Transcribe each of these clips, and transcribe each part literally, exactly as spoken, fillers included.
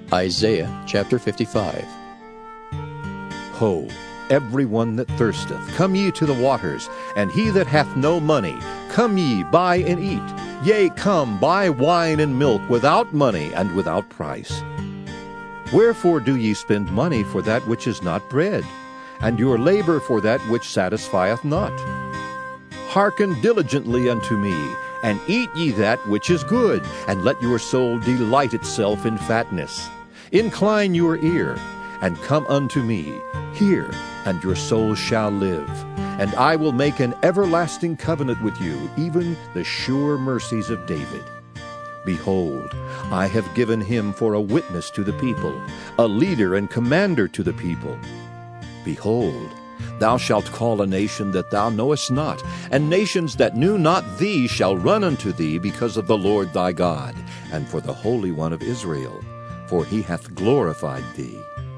Isaiah chapter fifty-five. Ho, every one that thirsteth, come ye to the waters, and he that hath no money, come ye, buy and eat. Yea, come, buy wine and milk without money and without price. Wherefore do ye spend money for that which is not bread, and your labor for that which satisfieth not? Hearken diligently unto me, and eat ye that which is good, and let your soul delight itself in fatness. Incline your ear, and come unto me. Hear, and your soul shall live. And I will make an everlasting covenant with you, even the sure mercies of David. Behold, I have given him for a witness to the people, a leader and commander to the people. Behold, thou shalt call a nation that thou knowest not, and nations that knew not thee shall run unto thee because of the Lord thy God, and for the Holy One of Israel, for he hath glorified thee.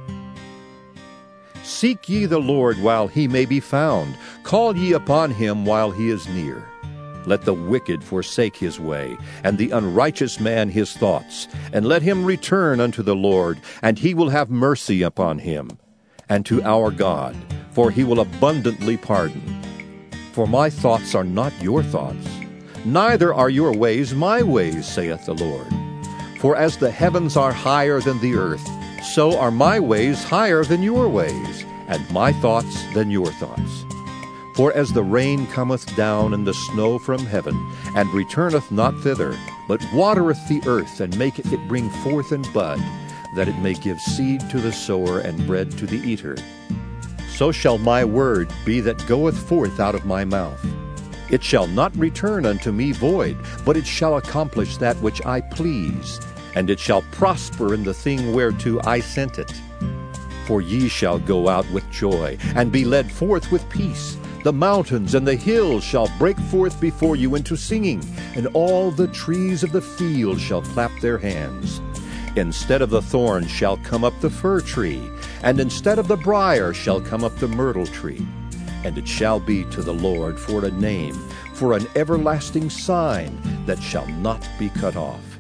Seek ye the Lord while he may be found. Call ye upon him while he is near. Let the wicked forsake his way, and the unrighteous man his thoughts, and let him return unto the Lord, and he will have mercy upon him, and to our God, for he will abundantly pardon. For my thoughts are not your thoughts, neither are your ways my ways, saith the Lord. For as the heavens are higher than the earth, so are my ways higher than your ways, and my thoughts than your thoughts. For as the rain cometh down and the snow from heaven, and returneth not thither, but watereth the earth, and maketh it bring forth and bud, that it may give seed to the sower and bread to the eater, so shall my word be that goeth forth out of my mouth. It shall not return unto me void, but it shall accomplish that which I please, and it shall prosper in the thing whereto I sent it. For ye shall go out with joy, and be led forth with peace. The mountains and the hills shall break forth before you into singing, and all the trees of the field shall clap their hands. Instead of the thorn shall come up the fir tree, and instead of the brier shall come up the myrtle tree. And it shall be to the Lord for a name, for an everlasting sign that shall not be cut off.